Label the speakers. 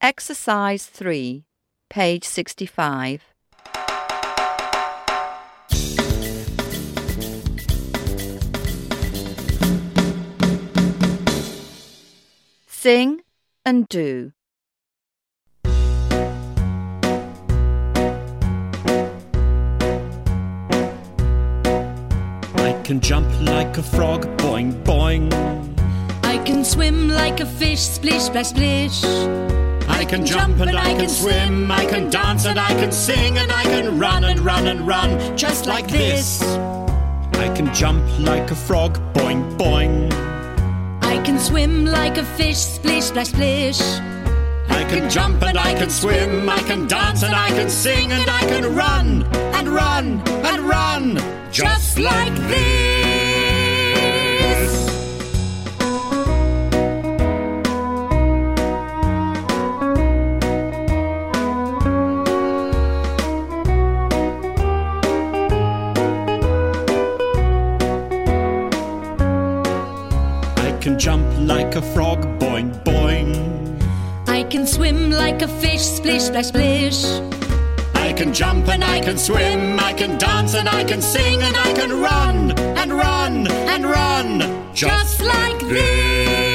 Speaker 1: Exercise 3, page 65. Sing and do.
Speaker 2: I can jump like a frog, boing, boing.
Speaker 3: I can swim like a fish, splish, splash, splish.
Speaker 2: I can jump and I can swim, I can dance and I can sing, and I can run and run and run, just like this. I can jump like a frog, boing, boing.
Speaker 3: I can swim like a fish, splish, splash, splish.
Speaker 2: I can jump and I can swim, I can dance and I can sing, and I can run and run and run, just like this. I can jump like a frog, boing, boing.
Speaker 3: I can swim like a fish, splish, splash, splish.
Speaker 2: I can jump and I can swim, I can dance and I can sing, and I can run and run and run, just like this.